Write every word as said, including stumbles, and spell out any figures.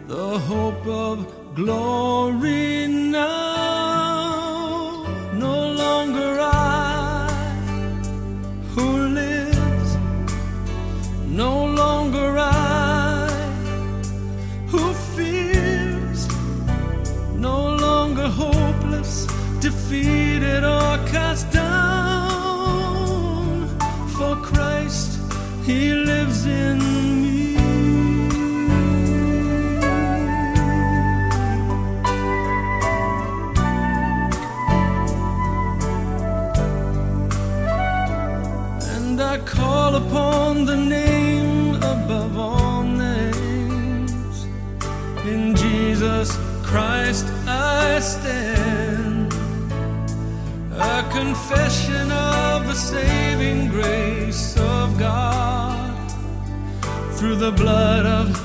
the hope of glory now. No longer I who lives, no longer I who fears, no longer hopeless, defeated or cast down. For Christ, He lives in me. And I call upon the name above all names. In Jesus Christ I stand, a confession of the saving grace of God through the blood of